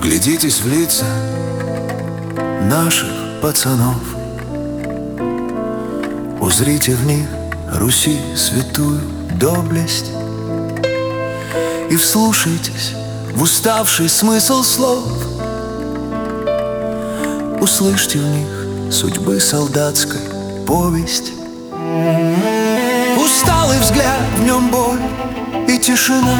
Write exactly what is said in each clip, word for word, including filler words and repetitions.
Вглядитесь в лица наших пацанов, узрите в них Руси святую доблесть и вслушайтесь в уставший смысл слов. Услышьте в них судьбы солдатской повесть. Усталый взгляд, в нем боль и тишина.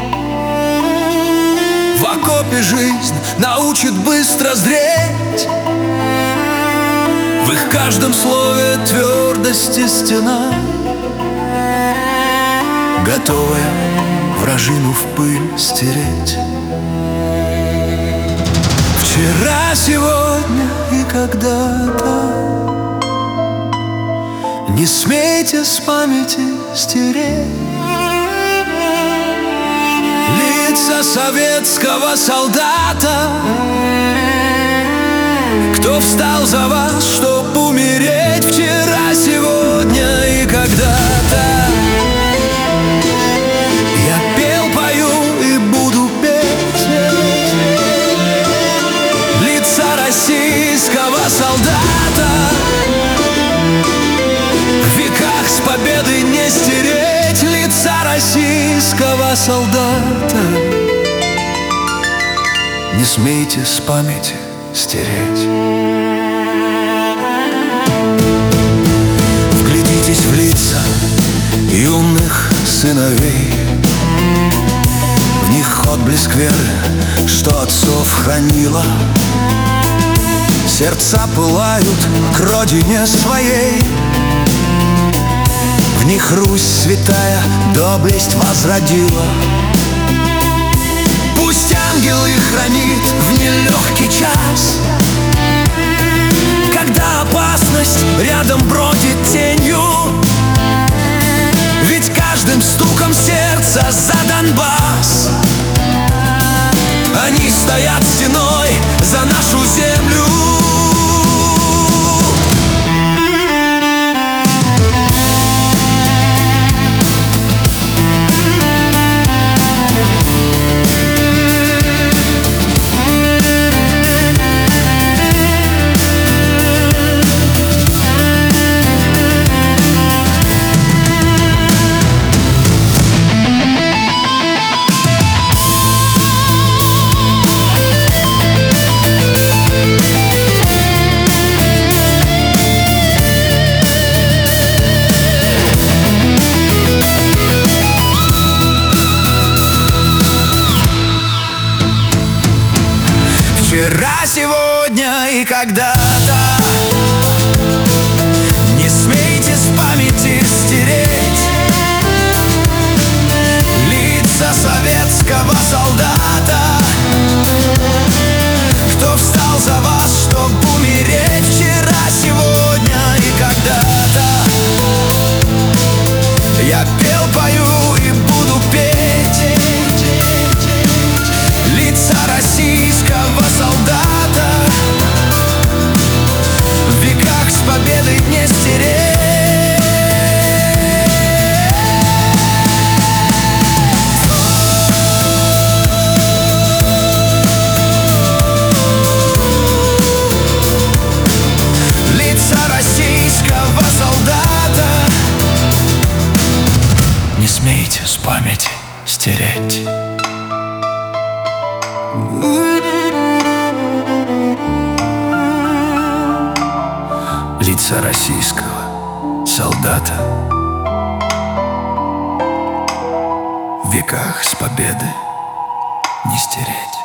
В окопе жизнь научит быстро зреть. В их каждом слове твердости стена, готовая вражину в пыль стереть. Вчера, сегодня и когда-то не смейте с памяти стереть лица советского солдата, кто встал за вас, чтоб умереть. Вчера, сегодня и когда-то я пел, пою и буду петь лица российского солдата. В веках с победы не стереть лица российского солдата. Не смейте с памяти стереть. Вглядитесь в лица юных сыновей, в них отблеск веры, что отцов хранила. Сердца пылают к родине своей, в них Русь святая доблесть возродила. Пусть ангел их хранит в нелегкий час, когда опасность рядом бродит тенью. Ведь каждым стуком сердца за Донбасс они стоят стеной за нашу землю. Вчера, сегодня и когда-то не смейте с памяти стереть лица советского солдата, кто встал за вас, чтоб умереть. Вчера, сегодня и когда-то я пел, пою и буду петь лица российского солдата. В веках с победой не стереть. Лица российского солдата не смейте с памяти стереть. Лица российского солдата в веках с победы не стереть.